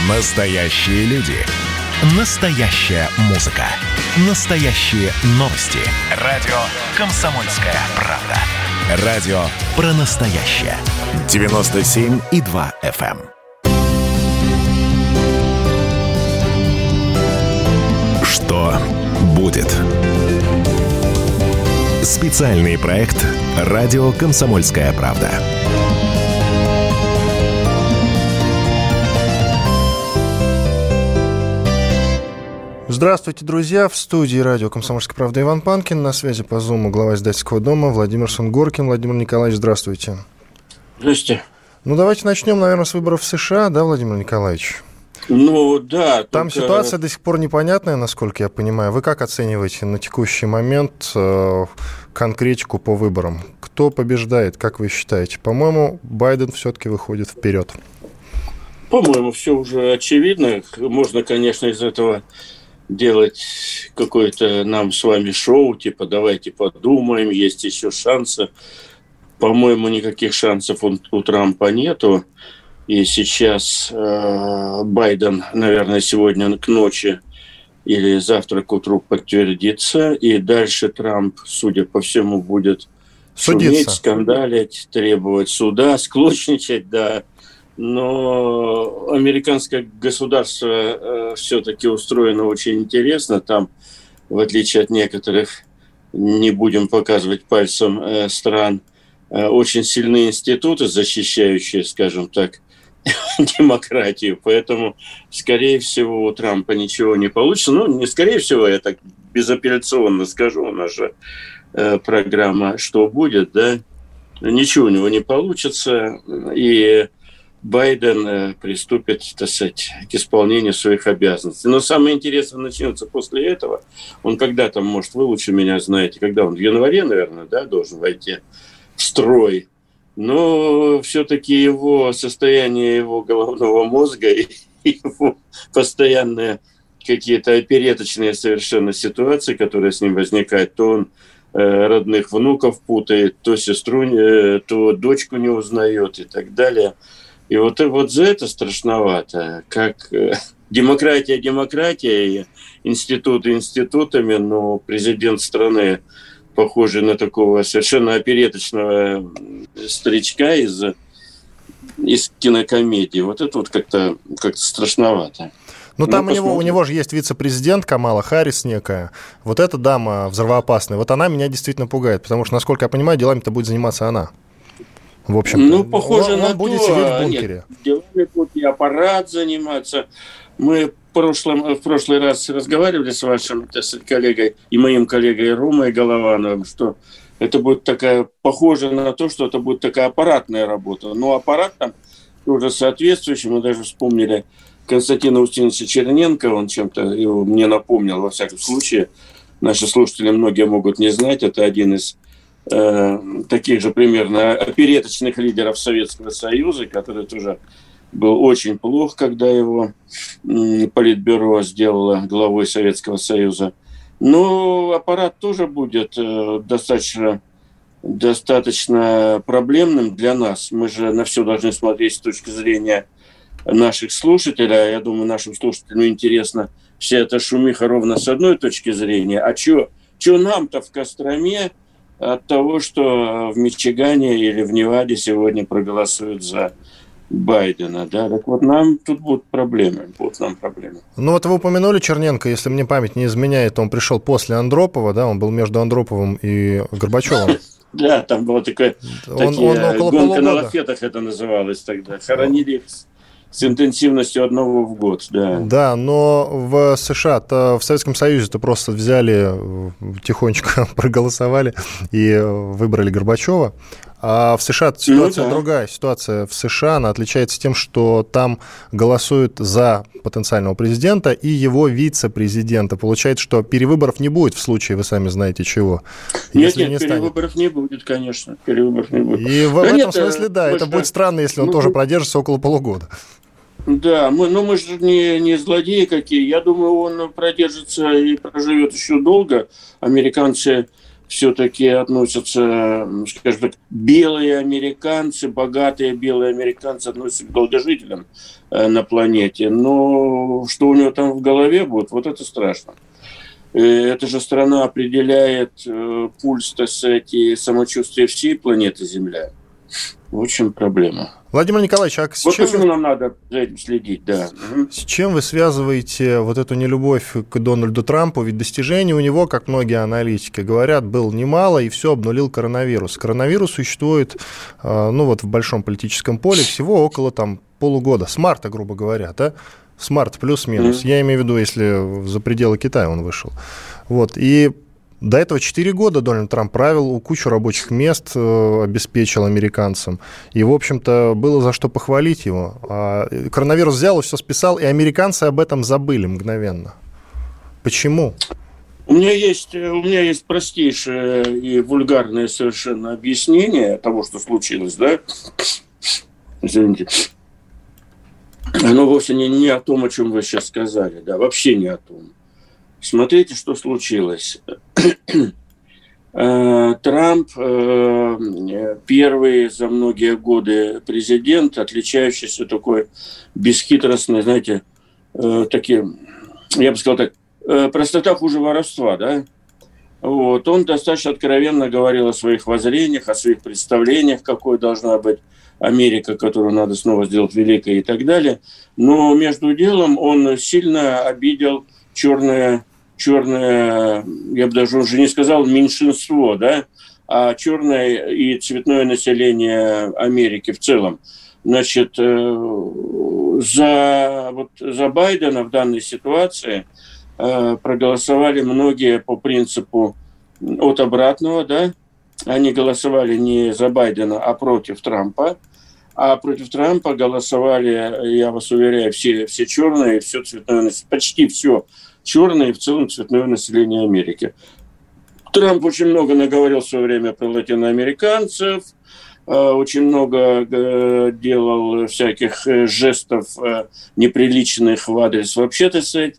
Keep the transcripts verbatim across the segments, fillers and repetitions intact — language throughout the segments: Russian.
Настоящие люди. Настоящая музыка. Настоящие новости. Радио «Комсомольская правда». Радио про настоящее. девяносто семь и два эф эм. Что будет? Специальный проект «Радио «Комсомольская правда». Здравствуйте, друзья! В студии радио «Комсомольская правда» Иван Панкин. На связи по Зуму глава издательского дома Владимир Сунгоркин. Владимир Николаевич, здравствуйте. Здравствуйте. Ну, давайте начнем, наверное, с выборов в США, да, Владимир Николаевич? Ну, да. Там только... ситуация до сих пор непонятная, насколько я понимаю. Вы как оцениваете на текущий момент э, конкретику по выборам? Кто побеждает, как вы считаете? По-моему, Байден все-таки выходит вперед. По-моему, все уже очевидно. Можно, конечно, из этого делать какое-то нам с вами шоу, типа давайте подумаем, есть еще шансы. По-моему, никаких шансов у, у Трампа нету. И сейчас э, Байден, наверное, сегодня к ночи или завтра к утру подтвердится. И дальше Трамп, судя по всему, будет Судиться. шуметь, скандалить, требовать суда, склочничать, да. Но американское государство э, все-таки устроено очень интересно. Там, в отличие от некоторых, не будем показывать пальцем э, стран, э, очень сильные институты, защищающие, скажем так, демократию. Поэтому, скорее всего, у Трампа ничего не получится. Ну, не скорее всего, я так безапелляционно скажу, у нас же э, программа «Что будет?», да? Ничего у него не получится. И Байден приступит, так сказать, к исполнению своих обязанностей. Но самое интересное начнется после этого. Он когда там, может, вы лучше меня знаете, когда он в январе, наверное, да, должен войти в строй. Но все-таки его состояние его головного мозга и его постоянные какие-то опереточные совершенно ситуации, которые с ним возникают, то он э, родных внуков путает, то сестру, э, то дочку не узнает и так далее. И вот, вот за это страшновато. Как э, демократия, демократия, и институты институтами, но президент страны, похожий на такого совершенно опереточного старичка из, из кинокомедии. Вот это вот как-то, как-то страшновато. Ну, там ну, у, него, у него же есть вице-президент Камала Харрис некая. Вот эта дама взрывоопасная. Вот она меня действительно пугает, потому что, насколько я понимаю, делами-то будет заниматься она. В общем, ну, похоже он, на он будет то, сидеть в бункере. Нет, делами будет и аппарат заниматься. Мы в прошлом, в прошлый раз разговаривали с вашим, так сказать, коллегой и моим коллегой Ромой Головановым, что это будет такая, похоже на то, что это будет такая аппаратная работа. Но аппарат там уже соответствующий. Мы даже вспомнили Константина Устиновича Черненко, он чем-то его мне напомнил, во всяком случае. Наши слушатели многие могут не знать, это один из э, таких же примерно опереточных лидеров Советского Союза, который тоже был очень плох, когда его э, Политбюро сделало главой Советского Союза. Но аппарат тоже будет э, достаточно, достаточно проблемным для нас. Мы же на все должны смотреть с точки зрения наших слушателей. Я думаю, нашим слушателям интересно вся эта шумиха ровно с одной точки зрения. А что нам-то в Костроме от того, что в Мичигане или в Неваде сегодня проголосуют за Байдена, да? Так вот нам тут будут проблемы, будут нам проблемы. Ну вот вы упомянули Черненко, если мне память не изменяет, он пришел после Андропова, да, он был между Андроповым и Горбачевым. Да, там была такая гонка на лафетах, это называлось тогда. Хоронили с интенсивностью одного в год, да. Да, но в США-то, в Советском Союзе-то просто взяли, тихонечко проголосовали и выбрали Горбачева. А в США ситуация ну, да. другая. Ситуация в США, она отличается тем, что там голосуют за потенциального президента и его вице-президента. Получается, что перевыборов не будет в случае, вы сами знаете чего. Нет, нет, не перевыборов станет. не будет, конечно. Перевыборов не будет. И в, да в этом нет, смысле, да, это будет странно, если он ну, тоже продержится около полугода. Да, мы, ну мы же не, не злодеи какие. Я думаю, он продержится и проживет еще долго. Американцы все-таки относятся, скажем так, белые американцы, богатые белые американцы относятся к долгожителям на планете. Но что у него там в голове будет, вот это страшно. Эта же страна определяет пульс, так сказать, и самочувствие всей планеты Земля. В общем, проблема. Владимир Николаевич, а с вот чем... почему нам надо за этим следить, да. С чем вы связываете вот эту нелюбовь к Дональду Трампу? Ведь достижений у него, как многие аналитики говорят, было немало, и все обнулил коронавирус. Коронавирус существует, ну вот в большом политическом поле всего около там полугода, с марта, грубо говоря, да? С марта плюс-минус. Mm-hmm. Я имею в виду, если за пределы Китая он вышел. Вот, и... До этого четыре года Дональд Трамп правил, кучу рабочих мест э, обеспечил американцам. И, в общем-то, было за что похвалить его. А коронавирус взял и все списал, и американцы об этом забыли мгновенно. Почему? У меня есть, у меня есть простейшее и вульгарное совершенно объяснение того, что случилось, да? Извините. Оно вовсе не, не о том, о чем вы сейчас сказали, да, вообще не о том. Смотрите, что случилось. Трамп первый за многие годы президент, отличающийся такой бесхитростной, знаете, таким, я бы сказал так, простота хуже воровства, да? Вот. Он достаточно откровенно говорил о своих воззрениях, о своих представлениях, какой должна быть Америка, которую надо снова сделать великой и так далее. Но между делом он сильно обидел черное, черное, я бы даже уже не сказал меньшинство, да, а черное и цветное население Америки в целом. Значит, за, вот, за Байдена в данной ситуации проголосовали многие по принципу от обратного, да, они голосовали не за Байдена, а против Трампа. А против Трампа голосовали, я вас уверяю, все, все черные, все цветное, почти все черное и в целом цветное население Америки. Трамп очень много наговорил в свое время про латиноамериканцев, очень много делал всяких жестов неприличных в адрес вообще, так сказать,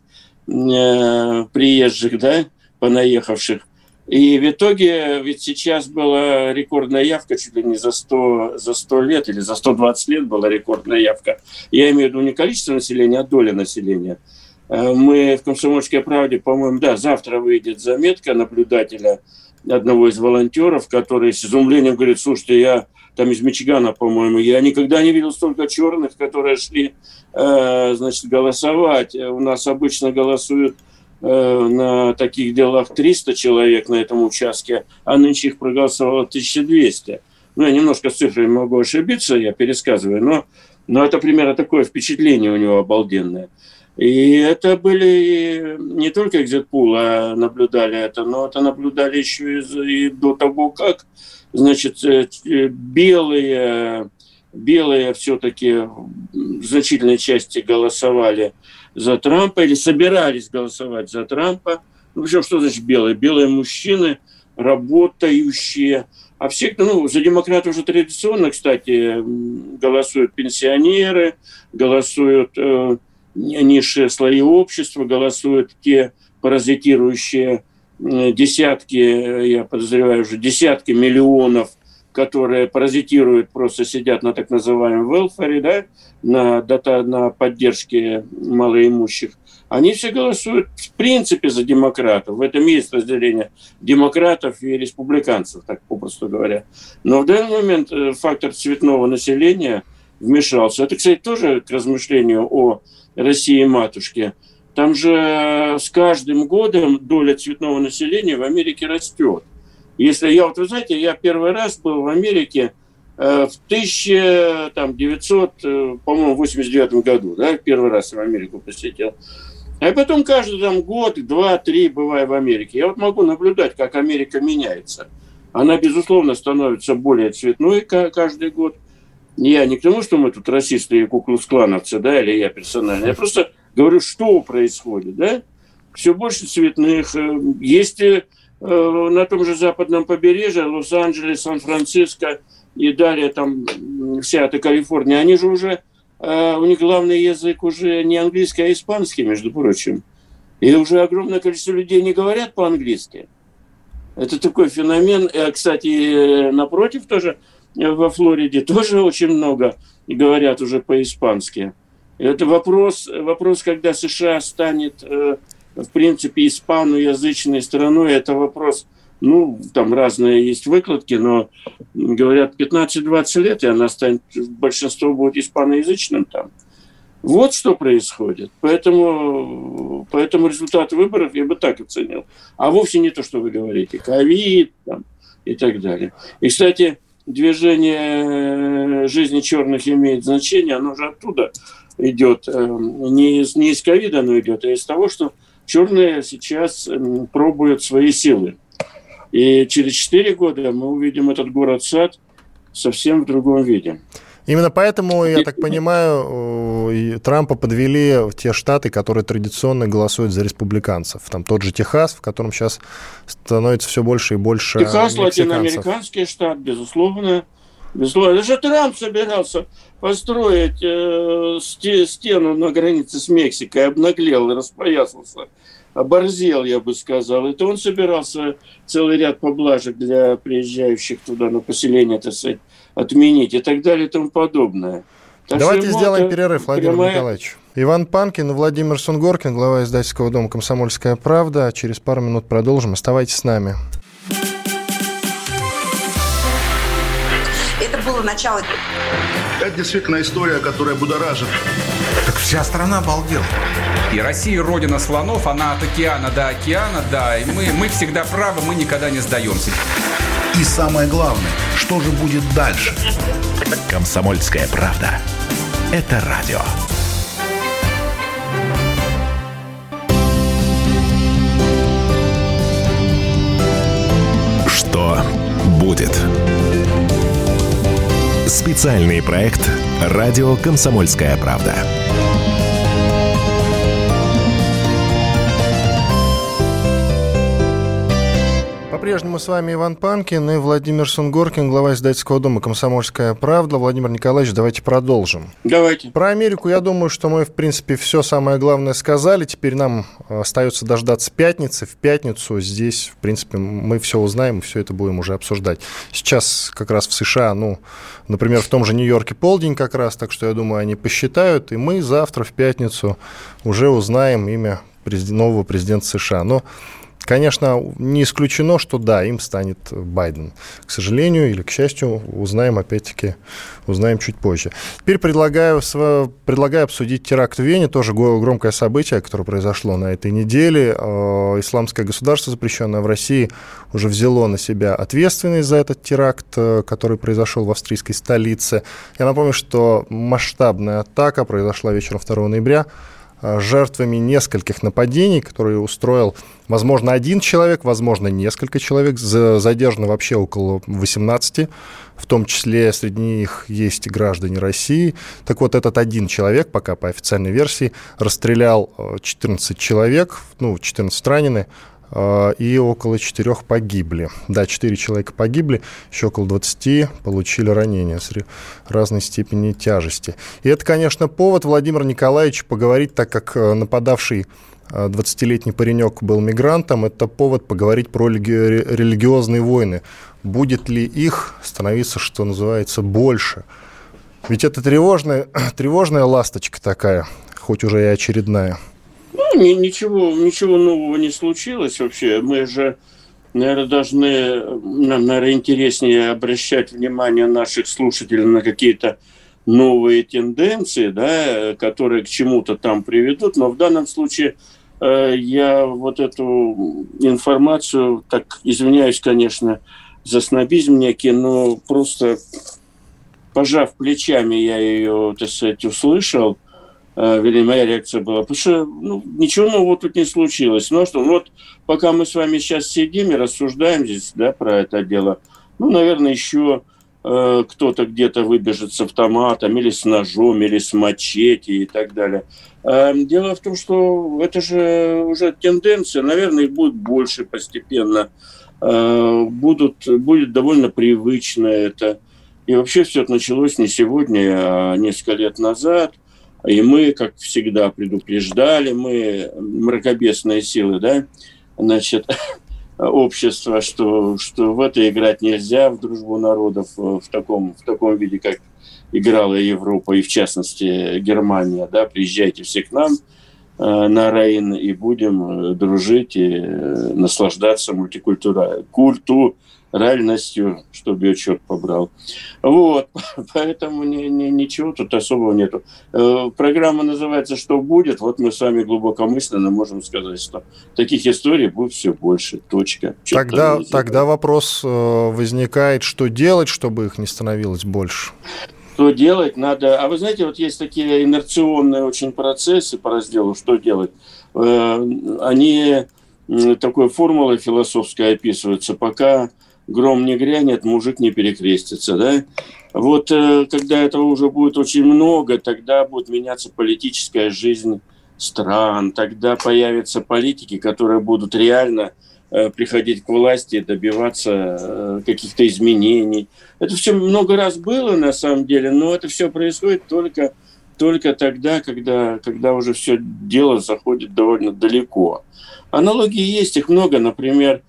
приезжих, да, понаехавших. И в итоге, ведь сейчас была рекордная явка, чуть ли не за сто, за сто лет или за сто двадцать лет была рекордная явка. Я имею в виду не количество населения, а доля населения. Мы в «Комсомольской правде», по-моему, да, завтра выйдет заметка наблюдателя, одного из волонтеров, который с изумлением говорит: слушайте, я там из Мичигана, по-моему, я никогда не видел столько черных, которые шли, э, значит, голосовать. У нас обычно голосуют на таких делах триста человек на этом участке, а нынче их проголосовало тысяча двести. Ну, я немножко с цифрами могу ошибиться, я пересказываю, но, но это примерно такое впечатление у него обалденное. И это были не только экзит-пул, а наблюдали это, но это наблюдали еще и, и до того, как, значит, белые, белые все-таки в значительной части голосовали за Трампа или собирались голосовать за Трампа. Ну, причем, что значит белые? Белые мужчины, работающие. А все, ну, за демократов уже традиционно, кстати, голосуют пенсионеры, голосуют э, низшие слои общества, голосуют те паразитирующие э, десятки, я подозреваю, уже десятки миллионов, которые паразитируют, просто сидят на так называемом welfare, да, на, дата, на поддержке малоимущих, они все голосуют в принципе за демократов. В этом есть разделение демократов и республиканцев, так попросту говоря. Но в данный момент фактор цветного населения вмешался. Это, кстати, тоже к размышлению о России-матушке. Там же с каждым годом доля цветного населения в Америке растет. Если я, вот вы знаете, я первый раз был в Америке э, в тысяча девятьсот, э, по-моему, восемьдесят девятом году, да, первый раз в Америку посетил. А потом каждый там год, два, три бываю в Америке. Я вот могу наблюдать, как Америка меняется. Она, безусловно, становится более цветной каждый год. Я не к тому, что мы тут расисты и куклукс-клановцы, да, или я персонально. Я просто говорю, что происходит, да. Все больше цветных. Есть на том же западном побережье, Лос-Анджелес, Сан-Франциско и далее там вся эта Калифорния, они же уже, у них главный язык уже не английский, а испанский, между прочим. И уже огромное количество людей не говорят по-английски. Это такой феномен. Кстати, напротив тоже, во Флориде, тоже очень много говорят уже по-испански. Это вопрос, вопрос, когда США станет, в принципе, испаноязычной страной, это вопрос, ну, там разные есть выкладки, но говорят, пятнадцать-двадцать лет, и она станет, большинство будет испаноязычным там. Вот что происходит. Поэтому, поэтому результат выборов я бы так оценил. А вовсе не то, что вы говорите. Ковид там, и так далее. И, кстати, движение жизни черных имеет значение. Оно же оттуда идет. Не из, не из ковида оно идет, а из того, что черные сейчас пробуют свои силы. И через четыре года мы увидим этот город-сад совсем в другом виде. Именно поэтому, я так понимаю, Трампа подвели в те штаты, которые традиционно голосуют за республиканцев. Там тот же Техас, в котором сейчас становится все больше и больше Техас, мексиканцев. латиноамериканский штат, безусловно. безусловно. Даже Трамп собирался построить э, стену на границе с Мексикой, обнаглел, распоясался. Оборзел, я бы сказал. Это он собирался целый ряд поблажек для приезжающих туда на поселение, так сказать, отменить и так далее и тому подобное. Так Давайте сделаем это перерыв, Владимир прямая... Николаевич. Иван Панкин и Владимир Сунгоркин, глава издательского дома «Комсомольская правда». Через пару минут продолжим. Оставайтесь с нами. Это было начало. Это действительно история, которая будоражит. Так вся страна обалдела. И Россия родина слонов, она от океана до океана, да, и мы, мы всегда правы, мы никогда не сдаемся. И самое главное, что же будет дальше? «Комсомольская правда». Это радио. Что будет? Специальный проект «Радио Комсомольская правда». По-прежнему с вами Иван Панкин и Владимир Сунгоркин, глава издательского дома «Комсомольская правда». Владимир Николаевич, давайте продолжим. Давайте. Про Америку, я думаю, что мы, в принципе, все самое главное сказали. Теперь нам остается дождаться пятницы. В пятницу здесь, в принципе, мы все узнаем и все это будем уже обсуждать. Сейчас как раз в США, ну, например, в том же Нью-Йорке полдень как раз, так что, я думаю, они посчитают, и мы завтра в пятницу уже узнаем имя нового президента США. Но конечно, не исключено, что да, им станет Байден. К сожалению или к счастью, узнаем опять-таки, узнаем чуть позже. Теперь предлагаю, предлагаю обсудить теракт в Вене, тоже громкое событие, которое произошло на этой неделе. Исламское государство, запрещенное в России, уже взяло на себя ответственность за этот теракт, который произошел в австрийской столице. Я напомню, что масштабная атака произошла вечером второго ноября. Жертвами нескольких нападений, которые устроил, возможно, один человек, возможно, несколько человек. Задержано вообще около восемнадцати, в том числе среди них есть граждане России. Так вот, этот один человек, пока по официальной версии, расстрелял четырнадцать человек, ну, четырнадцать ранены, и около четырех погибли. Да, четыре человека погибли, еще около двадцати получили ранения с разной степени тяжести. И это, конечно, повод Владимиру Николаевичу поговорить, так как нападавший двадцатилетний паренек был мигрантом, это повод поговорить про религиозные войны. Будет ли их становиться, что называется, больше? Ведь это тревожная, тревожная ласточка такая, хоть уже и очередная. Ну, ничего, ничего нового не случилось вообще. Мы же, наверное, должны, нам, наверное, интереснее обращать внимание наших слушателей на какие-то новые тенденции, да, которые к чему-то там приведут. Но в данном случае э, я вот эту информацию, так извиняюсь, конечно, за снобизм некий, но просто пожав плечами, я ее, так сказать, услышал. Вернее, моя реакция была, потому что ну, ничего нового тут не случилось. Ну что, вот пока мы с вами сейчас сидим и рассуждаем здесь, да, про это дело, ну, наверное, еще э, кто-то где-то выбежит с автоматом или с ножом, или с мачете и так далее. Э, дело в том, что это же уже тенденция, наверное, их будет больше постепенно, э, будут, будет довольно привычно это. И вообще все это началось не сегодня, а несколько лет назад. И мы, как всегда, предупреждали, мы, мракобесные силы, да, значит, общества, что, что в это играть нельзя, в дружбу народов, в таком, в таком виде, как играла Европа, и в частности Германия. Да, приезжайте все к нам на Рейн, и будем дружить и наслаждаться мультикультурой, культуральностью, чтобы ее черт побрал. Вот, поэтому ни, ни, ничего тут особого нету. Программа называется «Что будет?». Вот мы с вами глубокомысленно можем сказать, что таких историй будет все больше. Точка. Тогда, тогда вопрос возникает, что делать, чтобы их не становилось больше? Что делать надо? А вы знаете, вот есть такие инерционные очень процессы по разделу «Что делать?». Они такой формулой философской описываются: пока гром не грянет, мужик не перекрестится. Да? Вот когда этого уже будет очень много, тогда будет меняться политическая жизнь стран, тогда появятся политики, которые будут реально приходить к власти, добиваться каких-то изменений. Это все много раз было, на самом деле, но это все происходит только, только тогда, когда, когда уже все дело заходит довольно далеко. Аналогии есть, их много. Например,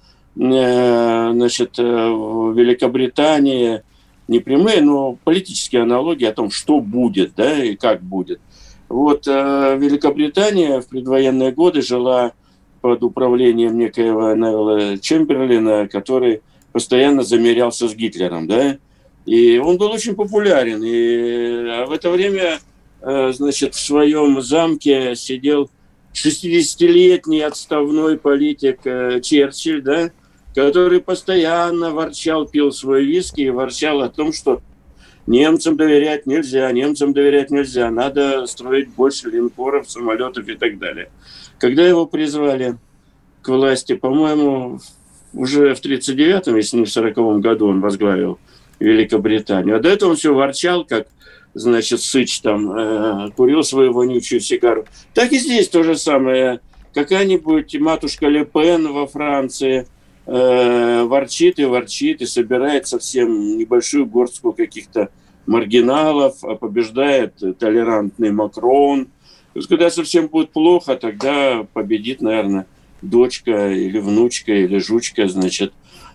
значит, в Великобритании не прямые, но политические аналогии о том, что будет, да, и как будет. Вот Великобритания в предвоенные годы жила под управлением некоего Невилла Чемберлина, который постоянно замерялся с Гитлером, да, и он был очень популярен, и в это время, значит, в своем замке сидел шестидесятилетний отставной политик Черчилль, да, который постоянно ворчал, пил свой виски и ворчал о том, что немцам доверять нельзя, немцам доверять нельзя, надо строить больше линкоров, самолетов и так далее. Когда его призвали к власти, по-моему, уже в тридцать девятом, если не в сороковом году он возглавил Великобританию. А до этого он все ворчал, как, значит, сыч там, э, курил свою вонючую сигару. Так и здесь то же самое. Какая-нибудь матушка Ле Пен во Франции э, ворчит и ворчит, и собирает совсем небольшую горстку каких-то маргиналов, а побеждает толерантный Макрон. То есть, когда совсем будет плохо, тогда победит, наверное, дочка или внучка или жучка, значит,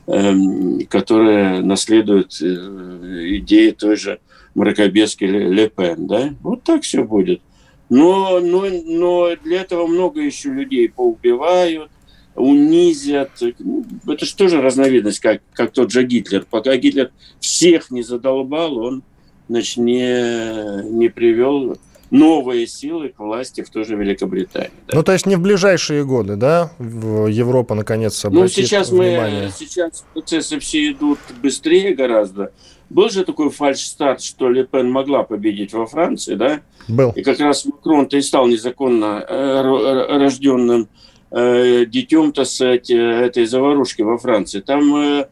эм, которая наследует э, идеи той же мракобески Ле Пен, да? Вот так все будет. Но, но, но для этого много еще людей поубивают, унизят. Это же тоже разновидность, как, как тот же Гитлер. Пока Гитлер всех не задолбал, он, значит, не, не привел новые силы к власти в той же Великобритании. Да? Ну, то есть не в ближайшие годы, да, Европа наконец обратит ну, сейчас внимание? Мы, сейчас процессы все идут быстрее гораздо. Был же такой фальш-старт, что Ле Пен могла победить во Франции, да? Был. И как раз Макрон-то и стал незаконно рожденным детем, так сказать, этой заварушки во Франции. Там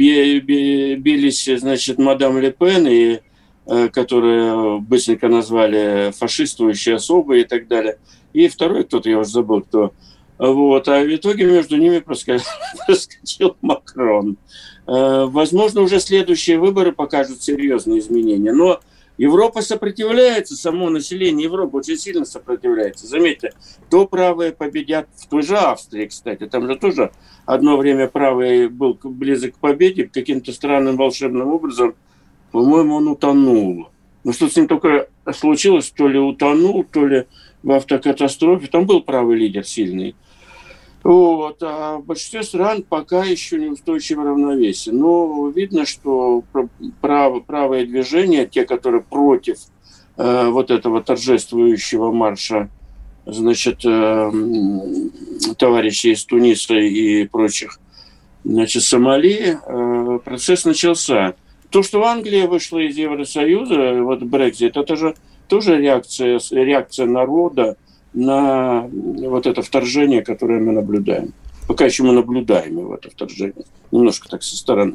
бились, значит, мадам Ле Пен и которые быстренько назвали фашистующие особы и так далее. И второй кто-то, я уже забыл, кто. Вот. А в итоге между ними проскочил Макрон. Возможно, уже следующие выборы покажут серьезные изменения. Но Европа сопротивляется, само население Европы очень сильно сопротивляется. Заметьте, то правые победят в той же Австрии, кстати. Там же тоже одно время правый был близок к победе, каким-то странным волшебным образом. По-моему, он утонул. Ну, что с ним только случилось, то ли утонул, то ли в автокатастрофе. Там был правый лидер сильный. Вот. А в большинстве стран пока еще неустойчивое равновесие. Но видно, что право, правые движения, те, которые против э, вот этого торжествующего марша, значит, э, товарищей из Туниса и прочих, значит, Сомали, э, процесс начался. То, что Англия вышла из Евросоюза, вот Брексит, это же тоже реакция, реакция народа на вот это вторжение, которое мы наблюдаем. Пока еще мы наблюдаем его, это вторжение. Немножко так со стороны.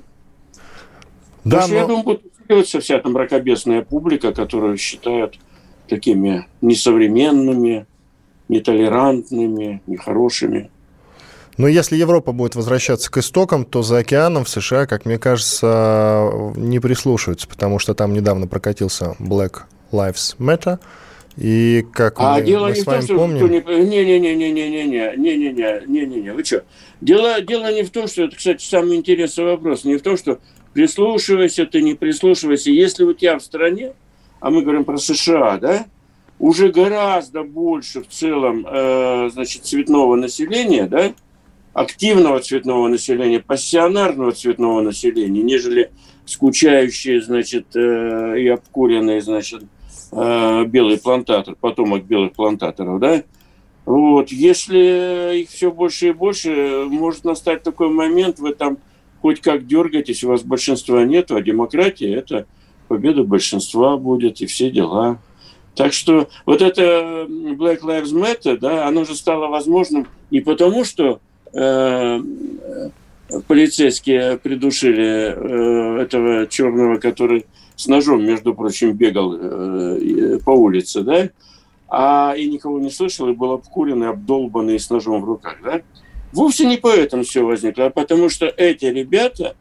Да, Потому но... что, я думаю, будет усиливаться вся там мракобесная публика, которую считают такими несовременными, нетолерантными, нехорошими. Но если Европа будет возвращаться к истокам, то за океаном в США, как мне кажется, не прислушаются, потому что там недавно прокатился Black Lives Matter, И как а мы, дело мы не с в том, вами что помним... Не-не-не-не-не-не-не, не-не-не, не-не-не, вы что? Дело, дело не в том, что это, кстати, самый интересный вопрос, не в том, что прислушивайся ты, не прислушивайся. Если у тебя в стране, а мы говорим про США, да, уже гораздо больше в целом, э, значит, цветного населения, да, активного цветного населения, пассионарного цветного населения, нежели скучающие, значит, э, и обкуренные, значит, э, белый плантатор, потомок белых плантаторов, да. Вот, если их все больше и больше, может настать такой момент, вы там хоть как дергаетесь, у вас большинства нету, а демократия – это победа большинства будет и все дела. Так что вот это Black Lives Matter, да, оно же стало возможным не потому, что э, полицейские придушили э, этого черного, который с ножом, между прочим, бегал э, по улице, да, а и никого не слышал, и был обкуренный, обдолбанный с ножом в руках, да. Вовсе не поэтому все возникло, а потому что эти ребята,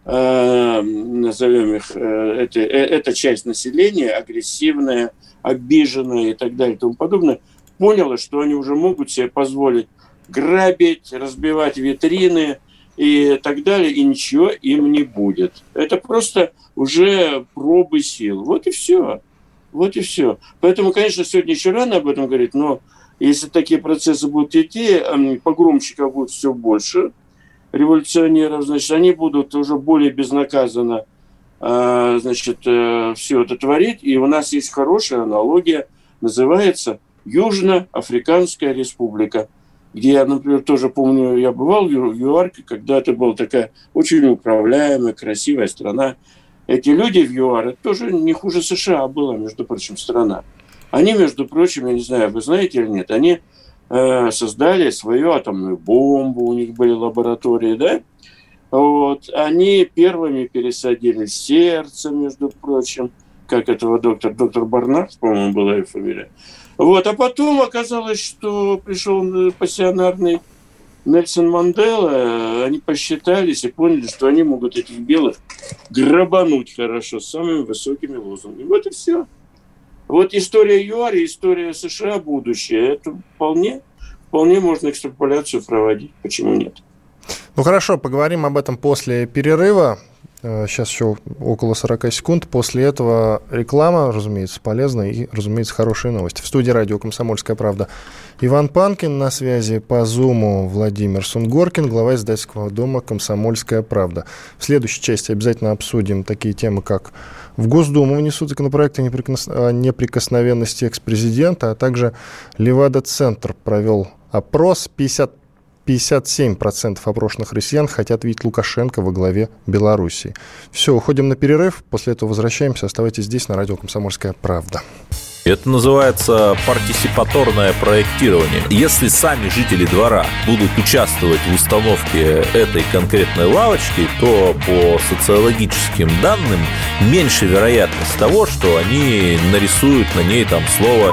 э, назовем их, э, это, э, эта часть населения, агрессивная, обиженная и так далее и тому подобное, поняла, что они уже могут себе позволить грабить, разбивать витрины и так далее, и ничего им не будет. Это просто уже пробы сил. Вот и все. Вот и все. Поэтому, конечно, сегодня еще рано об этом говорить, но если такие процессы будут идти, погромщиков будет все больше, революционеров, значит, они будут уже более безнаказанно, значит, все это творить. И у нас есть хорошая аналогия, называется Южноафриканская республика, где я, например, тоже помню, я бывал в ЮАР, когда это была такая очень управляемая, красивая страна. Эти люди в ЮАР, это тоже не хуже США была, между прочим, страна. Они, между прочим, я не знаю, вы знаете или нет, они э, создали свою атомную бомбу, у них были лаборатории, да? Вот. Они первыми пересадили сердце, между прочим, как этого доктор, доктор Барнард, по-моему, была ее фамилия. Вот. А потом оказалось, что пришел пассионарный Нельсон Мандела, они посчитались и поняли, что они могут этих белых грабануть хорошо с самыми высокими лозунгами. Вот и все. Вот история ЮАР и история США будущее. Это вполне, вполне можно экстраполяцию проводить. Почему нет? Ну хорошо, поговорим об этом после перерыва. Сейчас еще около сорок секунд. После этого реклама, разумеется, полезная и, разумеется, хорошие новости. В студии радио «Комсомольская правда» Иван Панкин, на связи по Зуму Владимир Сунгоркин, глава издательского дома «Комсомольская правда». В следующей части обязательно обсудим такие темы, как в Госдуму внесут законопроекты о неприкосновенности экс-президента, а также Левада-центр провел опрос. пятьдесят пятьдесят семь процентов опрошенных россиян хотят видеть Лукашенко во главе Белоруссии. Все, уходим на перерыв, после этого возвращаемся. Оставайтесь здесь, на радио «Комсомольская правда». Это называется партисипаторное проектирование. Если сами жители двора будут участвовать в установке этой конкретной лавочки, то по социологическим данным меньше вероятность того, что они нарисуют на ней там слово...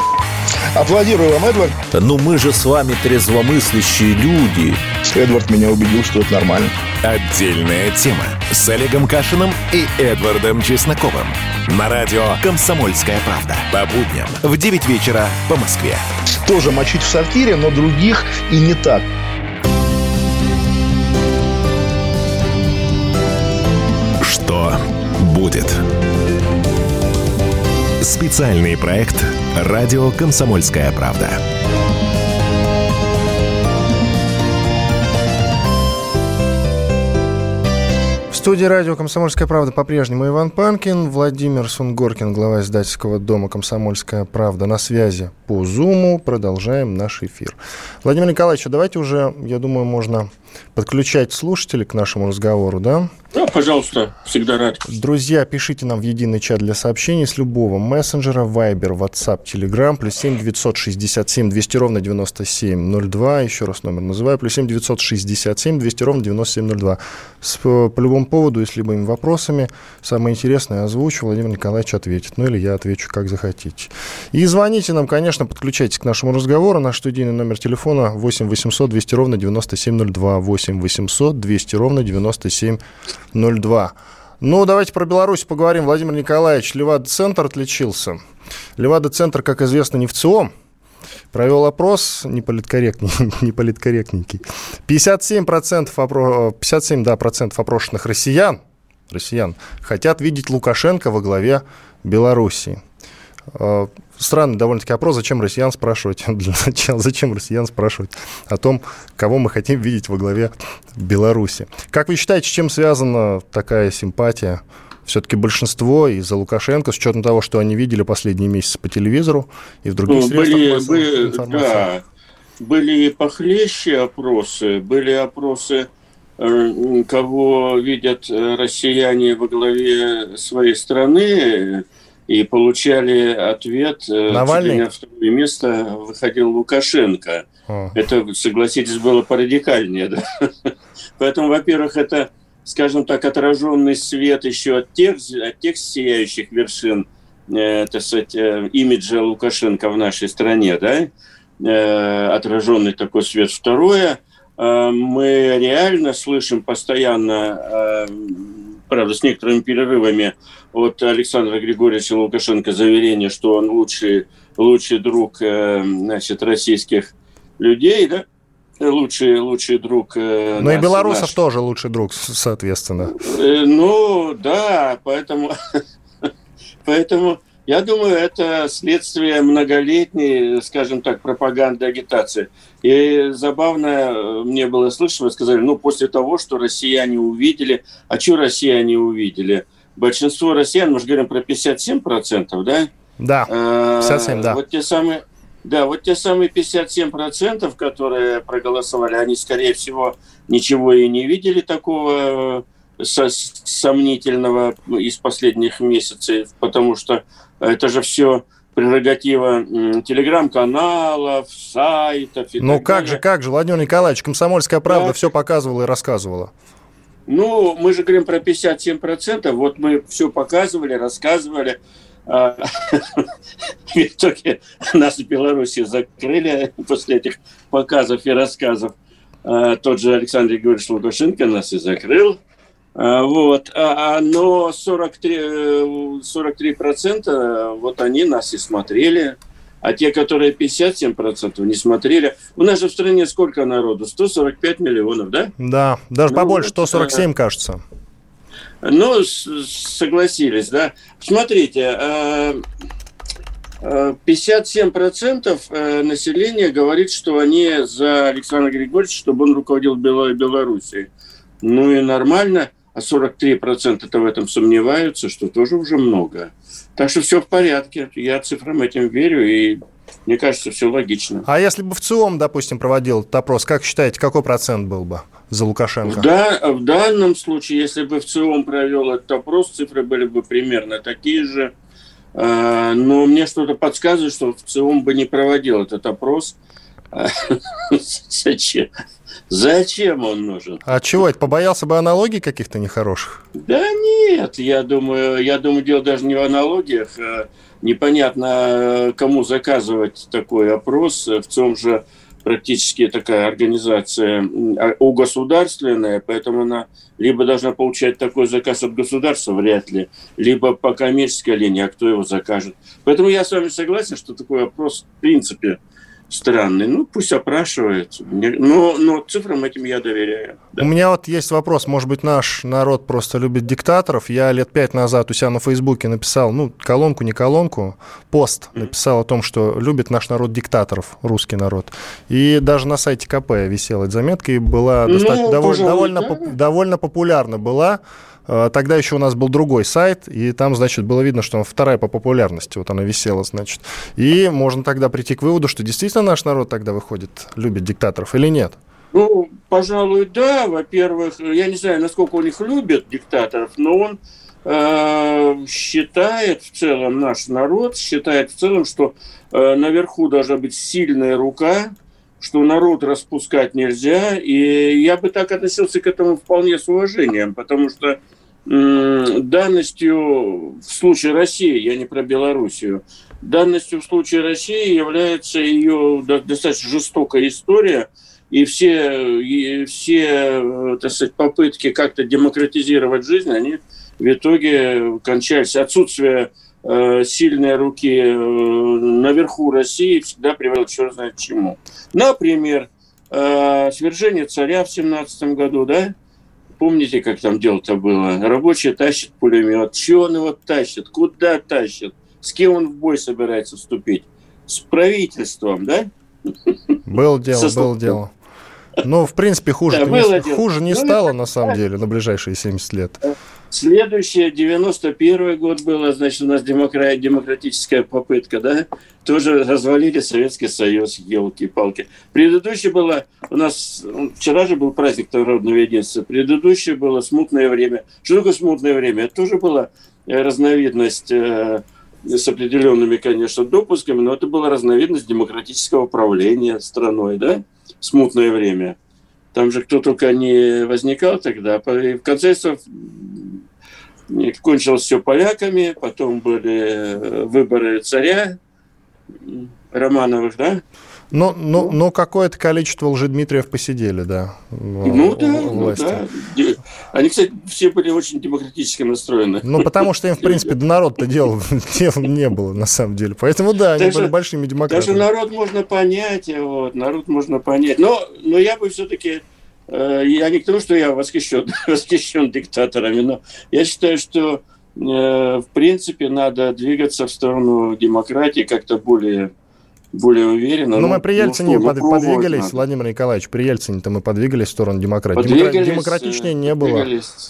Аплодирую вам, Эдвард. Ну мы же с вами трезвомыслящие люди. Эдвард меня убедил, что это нормально. Отдельная тема с Олегом Кашиным и Эдвардом Чесноковым. На радио «Комсомольская правда». По будням в девять вечера по Москве. Тоже мочить в сортире, но других и не так. Что будет? Специальный проект «Радио Комсомольская правда». В студии радио «Комсомольская правда» по-прежнему Иван Панкин, Владимир Сунгоркин, глава издательского дома «Комсомольская правда» на связи по Зуму. Продолжаем наш эфир. Владимир Николаевич, давайте уже, я думаю, можно подключать слушателей к нашему разговору, да? Да, пожалуйста, всегда рад. Друзья, пишите нам в единый чат для сообщений с любого мессенджера, Viber, WhatsApp, Telegram, плюс семь девятьсот шестьдесят семь двести ровно девяносто семь ноль два, еще раз номер называю, плюс семь девятьсот шестьдесят семь двести ровно девяносто семь ноль два. С, по любому поводу и с любыми вопросами, самое интересное озвучу, Владимир Николаевич ответит, ну или я отвечу, как захотите. И звоните нам, конечно, подключайтесь к нашему разговору, наш студийный номер телефона восемь восемьсот двести ровно девяносто семь ноль два, восемь восемьсот двести ровно девяносто семь ноль два. Ну, давайте про Беларусь поговорим. Владимир Николаевич, Левада-центр отличился. Левада-центр, как известно, не ВЦИОМ. Провел опрос неполиткорректненький. неполиткорректненький. пятьдесят семь процентов, опро... пятьдесят семь, да, процентов опрошенных россиян, россиян хотят видеть Лукашенко во главе Белоруссии. Странный довольно-таки опрос. Зачем россиян спрашивать? Зачем россиян спрашивать о том, кого мы хотим видеть во главе Беларуси? Как вы считаете, с чем связана такая симпатия? Все-таки большинство из-за Лукашенко, с учетом того, что они видели последние месяцы по телевизору и в других ну, средствах были, массовой были, информации. Да, были похлеще опросы, были опросы, кого видят россияне во главе своей страны, и получали ответ. Навальный? На второе место выходил Лукашенко. О. Это, согласитесь, было порадикальнее. Да? Поэтому, во-первых, это, скажем так, отраженный свет еще от тех, от тех сияющих вершин, э, так сказать, э, имиджа Лукашенко в нашей стране, да? э, отраженный такой свет. Второе, э, мы реально слышим постоянно, э, правда, с некоторыми перерывами, от Александра Григорьевича Лукашенко заверение, что он лучший, лучший друг э, значит, российских людей, да? Лучший, лучший друг... Э, ну нас, и белорусов наш... тоже лучший друг, соответственно. Э, ну, да, поэтому, поэтому я думаю, это следствие многолетней, скажем так, пропаганды, агитации. И забавно мне было слышно, вы сказали, ну, после того, что россияне увидели, а что россияне увидели? Большинство россиян, мы же говорим про пятьдесят семь процентов, да? Да, пятьдесят семь, да. Вот те самые, да, вот те самые пятьдесят семь процентов, которые проголосовали, они, скорее всего, ничего и не видели такого со- сомнительного из последних месяцев, потому что это же все прерогатива телеграм-каналов, сайтов и ну так как далее. же, как же, Владимир Николаевич, «Комсомольская правда» да. все показывала и рассказывала. Ну, мы же говорим про пятьдесят семь процентов. Вот мы все показывали, рассказывали. В итоге нас в Беларуси закрыли после этих показов и рассказов. Тот же Александр Григорьевич Лукашенко нас и закрыл. Вот. Но сорок три процента вот они нас и смотрели. А те, которые пятьдесят семь процентов не смотрели... У нас же в стране сколько народу? сто сорок пять миллионов, да? Да, даже ну, побольше, сто сорок семь, кажется. Ну, согласились, да. Смотрите, пятьдесят семь процентов населения говорит, что они за Александра Григорьевича, чтобы он руководил Белоруссией. Ну и нормально. А сорок три процента-то в этом сомневаются, что тоже уже много. Так что все в порядке. Я цифрам этим верю, и мне кажется, все логично. А если бы ВЦИОМ, допустим, проводил этот опрос, как считаете, какой процент был бы за Лукашенко? В, да, в данном случае, если бы ВЦИОМ провел этот опрос, цифры были бы примерно такие же. Но мне что-то подсказывает, что ВЦИОМ бы не проводил этот опрос. Зачем? Зачем он нужен? А чего это? Побоялся бы аналогий каких-то нехороших? Да нет, я думаю, я думаю, дело даже не в аналогиях. Непонятно, кому заказывать такой опрос. В ЦИОМ же практически такая организация угосударственная, поэтому она либо должна получать такой заказ от государства, вряд ли, либо по коммерческой линии, а кто его закажет. Поэтому я с вами согласен, что такой опрос в принципе странный. Ну, пусть опрашивают. Но, но цифрам этим я доверяю. Да. У меня вот есть вопрос. Может быть, наш народ просто любит диктаторов. Я лет пять назад у себя на Фейсбуке написал, ну, колонку, не колонку, пост написал о том, что любит наш народ диктаторов, русский народ. И даже на сайте ка пэ висела эта заметка, и была ну, достаточно, довольно, довольно, да. довольно популярна была. Тогда еще у нас был другой сайт, и там, значит, было видно, что вторая по популярности, вот она висела, значит. И можно тогда прийти к выводу, что действительно наш народ тогда выходит, любит диктаторов или нет? Ну, пожалуй, да. Во-первых, я не знаю, насколько у них любят диктаторов, но он э, считает в целом, наш народ считает в целом, что э, наверху должна быть сильная рука, что народ распускать нельзя, и я бы так относился к этому вполне с уважением, потому что м- данностью в случае России, я не про Белоруссию, данностью в случае России является ее достаточно жестокая история, и все, и все, так сказать, попытки как-то демократизировать жизнь, они в итоге кончались. Отсутствие э, сильные руки э, наверху России всегда приводят к черт знает чему. Например, э, свержение царя в семнадцатом году, да? Помните, как там дело-то было? Рабочие тащат пулемет. Чего он его тащит? Куда тащит? С кем он в бой собирается вступить? С правительством, да? Было дело, Со... было дело. Ну, в принципе, хуже, да, не, хуже не ну, стало, это... на самом деле, на ближайшие семьдесят лет. Следующее, девяносто первый год было, значит, у нас демокра... демократическая попытка, да? Тоже развалили Советский Союз, елки-палки. Предыдущее было, у нас, вчера же был праздник народного единства, предыдущее было смутное время. Что такое смутное время? Это тоже была разновидность, э, с определенными, конечно, допусками, но это была разновидность демократического правления страной, да? Смутное время. Там же кто только не возникал тогда. В конце концов, кончилось все поляками, потом были выборы царя Романовых, да? Ну, ну, ну какое-то количество лжедмитриев посидели, да. Ну да, ну да. Они, кстати, все были очень демократически настроены. Ну, потому что им, в принципе, до народа-то дела, дела не было, на самом деле. Поэтому, да, они так были что, большими демократами. Даже народ можно понять, вот, народ можно понять. Но, но я бы все-таки... Э, я не к тому, что я восхищен, восхищен диктаторами, но я считаю, что, э, в принципе, надо двигаться в сторону демократии как-то более... более уверенно. Но ну, мы при Ельцине ну, под, подвигались, надо. Владимир Николаевич, при Ельцине-то мы подвигались в сторону демократии. Демокра... Демократичнее не было.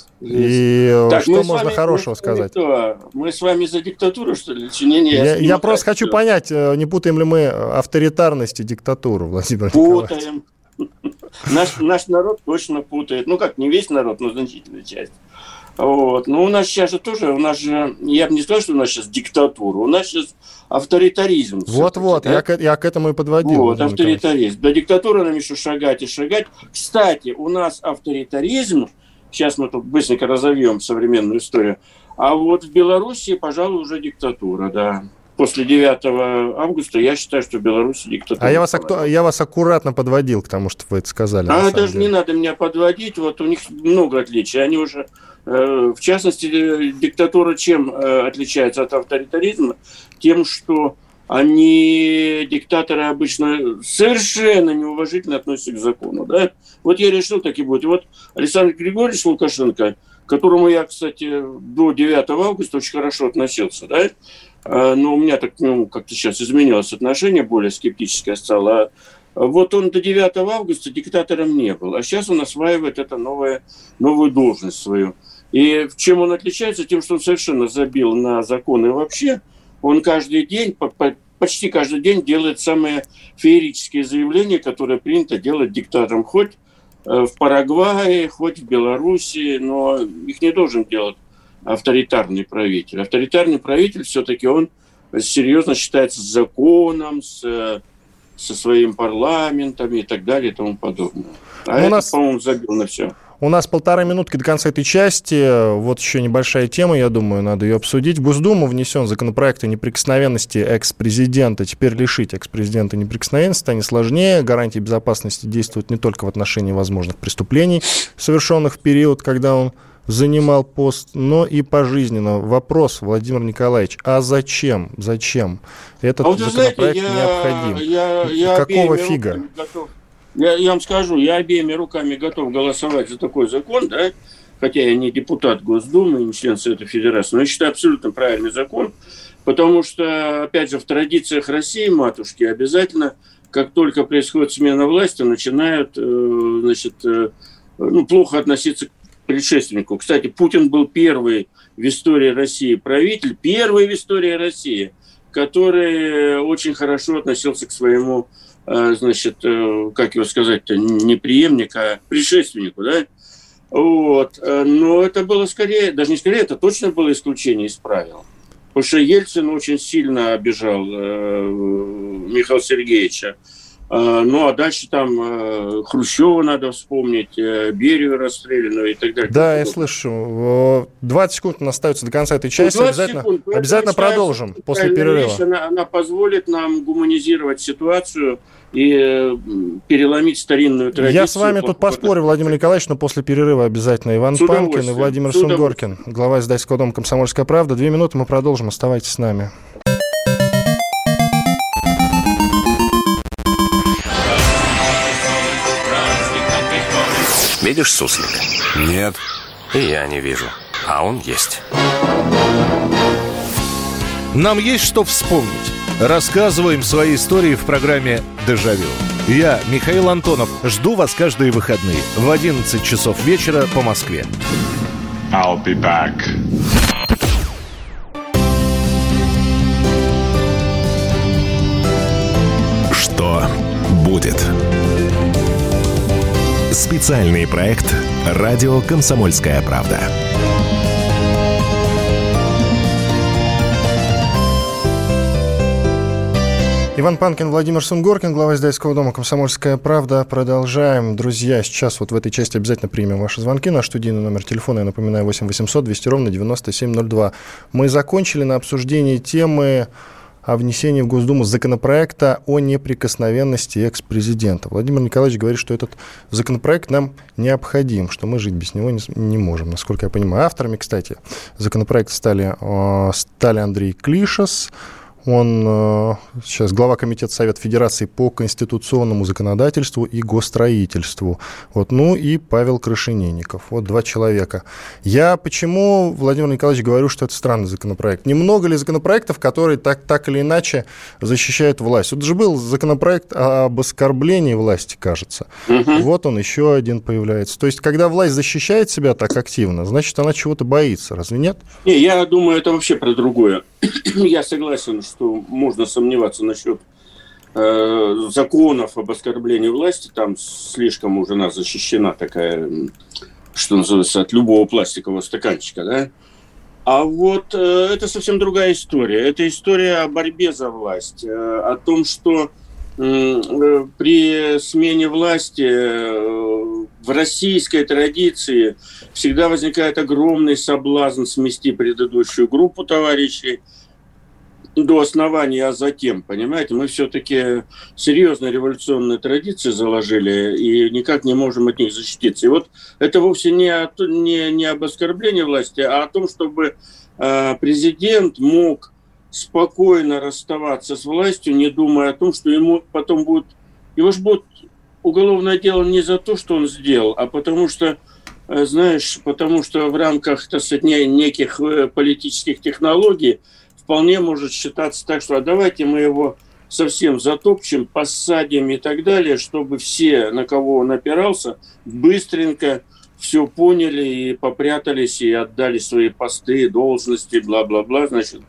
И так, что можно вами, хорошего мы сказать? Кто? Мы с вами за диктатуру, что ли? Не, не, я, я просто хочу понять, не путаем ли мы авторитарность и диктатуру, Владимир Николаевич? Путаем. Наш, наш народ точно путает. Ну как, не весь народ, но значительная часть. Вот. Но у нас сейчас же тоже, у нас же, я бы не сказал, что у нас сейчас диктатура, у нас сейчас авторитаризм. Вот-вот, да? я, я к этому и подводил. Вот, авторитаризм. До диктатуры нам еще шагать и шагать. Кстати, у нас авторитаризм, сейчас мы тут быстренько разовьем современную историю, а вот в Беларуси, пожалуй, уже диктатура, да. После девятого августа я считаю, что в Беларуси диктатура. А я вас, акту... я вас аккуратно подводил к тому, что вы это сказали. А даже деле. Не надо меня подводить, вот у них много отличий. Они уже, э, в частности, диктатура чем э, отличается от авторитаризма? Тем, что они, диктаторы, обычно совершенно неуважительно относятся к закону. Да? Вот я решил, так и будет. И вот Александр Григорьевич Лукашенко, к которому я, кстати, до девятого августа очень хорошо относился, да, но у меня так, ну, как-то сейчас изменилось отношение, более скептическое стало. Вот он до девятого августа диктатором не был, а сейчас он осваивает эту новую, новую должность свою. И в чем он отличается? Тем, что он совершенно забил на законы вообще. Он каждый день, почти каждый день делает самые феерические заявления, которые принято делать диктатором. Хоть в Парагвае, хоть в Беларуси, но их не должен делать авторитарный правитель. Авторитарный правитель все-таки он серьезно считается с законом, с, со своим парламентом и так далее и тому подобное. А это, нас... по-моему, забил на все. У нас полторы минутки до конца этой части. Вот еще небольшая тема, я думаю, надо ее обсудить. В Госдуму внесен законопроект о неприкосновенности экс-президента. Теперь лишить экс-президента неприкосновенности станет сложнее. Гарантии безопасности действуют не только в отношении возможных преступлений, совершенных в период, когда он занимал пост, но и пожизненно. Вопрос, Владимир Николаевич, а зачем? Зачем? Этот а законопроект знаете, я, необходим. Я, я Какого фига? Я, я вам скажу, я обеими руками готов голосовать за такой закон, да, хотя я не депутат Госдумы, не член Совета Федерации, но я считаю абсолютно правильный закон, потому что, опять же, в традициях России, матушки, обязательно, как только происходит смена власти, начинают, э, значит, э, ну, плохо относиться к предшественнику. Кстати, Путин был первый в истории России правитель, первый в истории России, который очень хорошо относился к своему, значит, как его сказать-то, не преемнику, а предшественнику, да? Вот. Но это было скорее, даже не скорее, это точно было исключение из правил. Потому что Ельцин очень сильно обижал Михаила Сергеевича. Ну, а дальше там Хрущева надо вспомнить, Берию расстрелянную и так далее. Да, я слышу. двадцать секунд у нас остается до конца этой части. Ну, обязательно секунд. обязательно продолжим после перерыва. Вещь, она, она позволит нам гуманизировать ситуацию и переломить старинную традицию. Я с вами тут поспорю, Владимир Николаевич, но после перерыва обязательно Иван Панкин и Владимир Сунгоркин, глава издательского дома «Комсомольская правда». Две минуты, мы продолжим. Оставайтесь с нами. Видишь суслика? Нет. И я не вижу. А он есть. Нам есть что вспомнить. Рассказываем свои истории в программе «Дежавю». Я, Михаил Антонов, жду вас каждые выходные в одиннадцать часов вечера по Москве. I'll be back. Что будет? Специальный проект «Радио Комсомольская правда». Иван Панкин, Владимир Сунгоркин, глава издательского дома «Комсомольская правда». Продолжаем. Друзья, сейчас вот в этой части обязательно примем ваши звонки. Наш студийный номер телефона, я напоминаю, восемь восемьсот двести ровно девяносто семь ноль два. Мы закончили на обсуждении темы о внесении в Госдуму законопроекта о неприкосновенности экс-президента. Владимир Николаевич говорит, что этот законопроект нам необходим, что мы жить без него не, не можем, насколько я понимаю. Авторами, кстати, законопроекта стали, э, стали Андрей Клишес. Он э, сейчас глава комитета Совета Федерации по конституционному законодательству и госстроительству. Вот, ну и Павел Крашенинников. Вот два человека. Я почему, Владимир Николаевич, говорю, что это странный законопроект? Немного ли законопроектов, которые так, так или иначе защищают власть? Вот же был законопроект об оскорблении власти, кажется. Угу. Вот он, еще один появляется. То есть, когда власть защищает себя так активно, значит, она чего-то боится. Разве нет? Не, я думаю, это вообще про другое. Я согласен, что можно сомневаться насчет э, законов об оскорблении власти. Там слишком уже она защищена такая, что называется, от любого пластикового стаканчика, да? А вот э, это совсем другая история. Это история о борьбе за власть, э, о том, что э, при смене власти э, в российской традиции всегда возникает огромный соблазн смести предыдущую группу товарищей до основания, а затем, понимаете, мы все-таки серьезные революционные традиции заложили и никак не можем от них защититься. И вот это вовсе не, о, не, не об оскорблении власти, а о том, чтобы э, президент мог спокойно расставаться с властью, не думая о том, что ему потом будет, его же будет уголовное дело не за то, что он сделал, а потому что, э, знаешь, потому что в рамках, так сказать, неких политических технологий вполне может считаться так, что а давайте мы его совсем затопчем, посадим и так далее, чтобы все, на кого он опирался, быстренько все поняли и попрятались, и отдали свои посты, должности, бла-бла-бла, значит,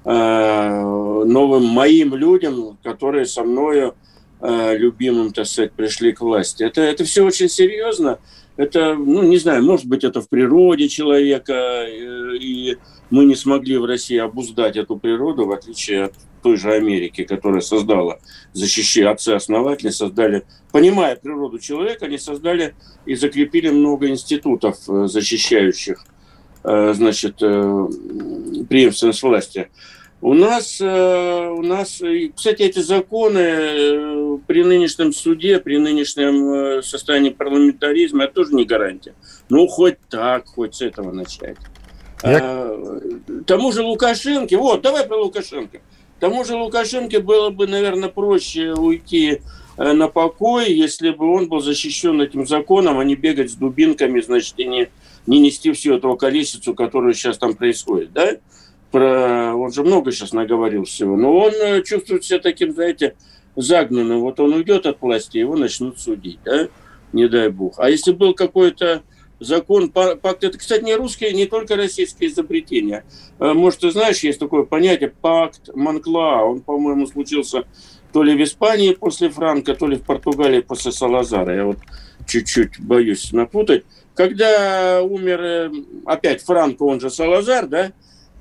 новым моим людям, которые со мною, любимым, так сказать, пришли к власти. Это, это все очень серьезно. Это, ну, не знаю, может быть, это в природе человека, и мы не смогли в России обуздать эту природу, в отличие от той же Америки, которая создала, защищая отцы-основатели, создали, понимая природу человека, они создали и закрепили много институтов, защищающих, значит, преемственность власти. У нас, у нас, кстати, эти законы при нынешнем суде, при нынешнем состоянии парламентаризма, это тоже не гарантия. Ну, хоть так, хоть с этого начать. Я... А, тому же Лукашенко, вот, давай про Лукашенко. Тому же Лукашенко было бы, наверное, проще уйти на покой, если бы он был защищен этим законом, а не бегать с дубинками, значит, и не, не нести всю эту околесицу, которая сейчас там происходит, да? Про... Он же много сейчас наговорил всего, но он чувствует себя таким, знаете, загнанным. Вот он уйдет от власти, его начнут судить, да? Не дай бог. А если был какой-то закон, пакт, это, кстати, не русское, не только российское изобретение. Может, ты знаешь, есть такое понятие пакт Монклаа. Он, по-моему, случился то ли в Испании после Франко, то ли в Португалии после Салазара. Я вот чуть-чуть боюсь напутать. Когда умер опять Франко, он же Салазар, да,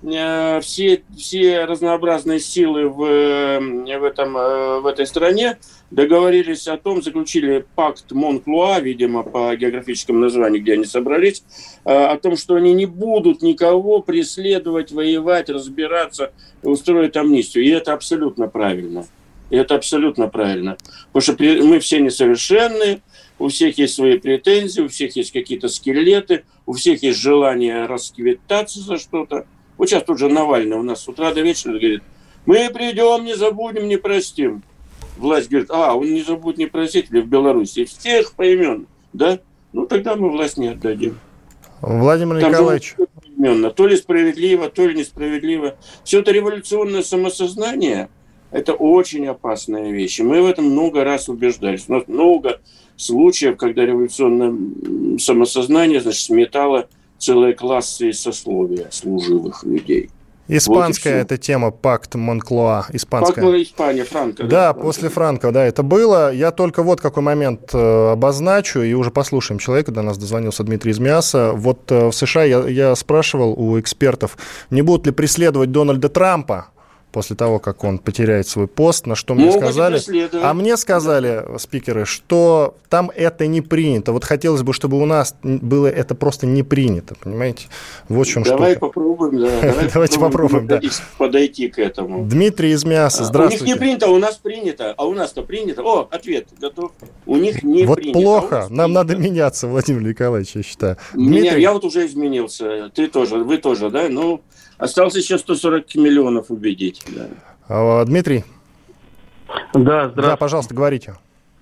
все, все разнообразные силы в, в, этом, в этой стране договорились о том, заключили пакт Монклуа, видимо, по географическому названию, где они собрались, о том, что они не будут никого преследовать, воевать, разбираться, устроить амнистию. И это абсолютно правильно. И это абсолютно правильно. Потому что мы все несовершенны, у всех есть свои претензии, у всех есть какие-то скелеты, у всех есть желание расквитаться за что-то. Вот сейчас тут же Навальный у нас с утра до вечера говорит, мы придем, не забудем, не простим. Власть говорит, а, он не забудет, не простить, или в Беларуси. Всех поименно, да? Ну, тогда мы власть не отдадим. Владимир Там Николаевич. То ли справедливо, то ли несправедливо. Все это революционное самосознание, это очень опасная вещь. И мы в этом много раз убеждались. У нас много случаев, когда революционное самосознание, значит, сметало целые классы и сословия служивых людей. Испанская вот эта тема, пакт Монклуа, испанская. Пакт Испания, Франко. Да, да, после Франко, да, это было. Я только вот какой момент э, обозначу, и уже послушаем человека, до нас дозвонился Дмитрий из МИАСа. Вот э, в США я, я спрашивал у экспертов, не будут ли преследовать Дональда Трампа после того, как он потеряет свой пост, на что мне Могут сказали, а мне сказали спикеры, что там это не принято. Вот хотелось бы, чтобы у нас было это просто не принято, понимаете? Вот в чем штука. Давай попробуем, да. Давай Давайте попробуем, да. Подойти к этому. Дмитрий из МИАСа, здравствуйте. У них не принято, а у нас принято. А у нас-то принято. О, ответ готов. У них не вот принято. Вот плохо, а нам принято. Надо меняться, Владимир Николаевич, я считаю. Меня, Дмитрий... Я вот уже изменился. Ты тоже, вы тоже, да? Ну, осталось еще сто сорок миллионов убедить, да. А, Дмитрий? Да, здравствуйте. Да, пожалуйста, говорите.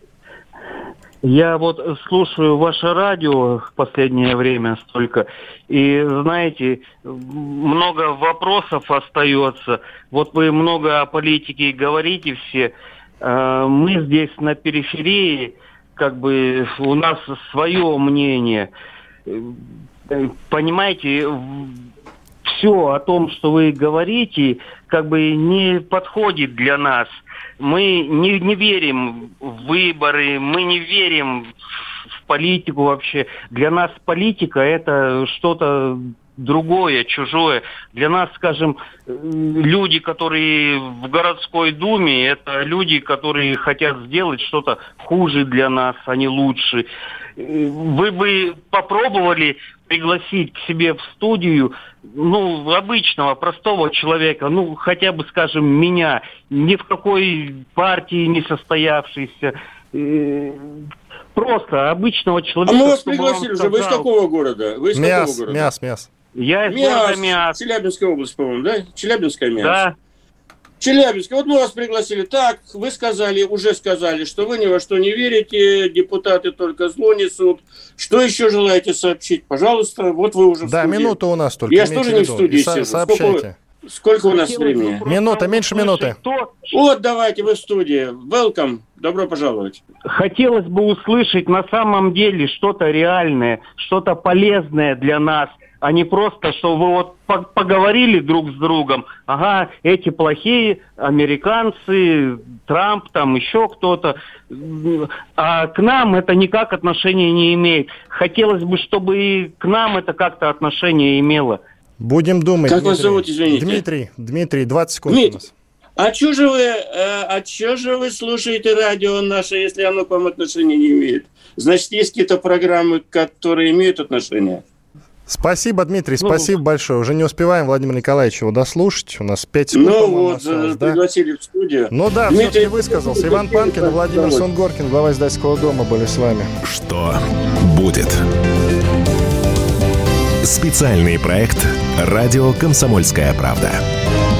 Я вот слушаю ваше радио в последнее время столько, и, знаете, много вопросов остается. Вот вы много о политике говорите все. Мы здесь на периферии, как бы у нас свое мнение. Понимаете, все о том, что вы говорите, как бы не подходит для нас. Мы не, не верим в выборы, мы не верим в политику вообще. Для нас политика – это что-то другое, чужое. Для нас, скажем, люди, которые в городской думе, это люди, которые хотят сделать что-то хуже для нас, а не лучше. Вы бы попробовали пригласить к себе в студию, ну, обычного, простого человека, ну, хотя бы, скажем, меня, ни в какой партии не состоявшийся, просто обычного человека. А мы вас пригласили уже. Вы из какого города? Вы из Миас, какого города? Миас, Миас. Я из Миас, города Миас. Челябинская область, по-моему, да? Челябинская Миас. Да. Челябинская. Вот мы вас пригласили. Так, вы сказали, уже сказали, что вы ни во что не верите, депутаты только зло несут. Что еще желаете сообщить? Пожалуйста, вот вы уже в да, студии. Да, минута у нас только. Я же тоже не в студии сижу. Сообщайте. Сколько, сколько у нас времени? Минута, меньше минуты. То... Вот, давайте, вы в студии. Welcome. Добро пожаловать. Хотелось бы услышать на самом деле что-то реальное, что-то полезное для нас, а не просто, что вы вот поговорили друг с другом, ага, эти плохие американцы, Трамп, там еще кто-то, а к нам это никак отношения не имеет. Хотелось бы, чтобы и к нам это как-то отношение имело. Будем думать. Как Дмитрий. вас зовут, извините? Дмитрий, Дмитрий, двадцать секунд Дмитрий. у нас. А что же вы, а чё же вы слушаете радио наше, если оно к вам отношения не имеет? Значит, есть какие-то программы, которые имеют отношение? Спасибо, Дмитрий, ну, спасибо большое. Уже не успеваем, Владимир Николаевич, его дослушать. У нас пять секунд, ну, вот, осталось, пригласили да? в студию. Ну да, Дмитрий... все-таки высказался. Иван Панкин и Владимир Сунгоркин, глава издательского дома, были с вами. Что будет? Специальный проект «Радио Комсомольская правда».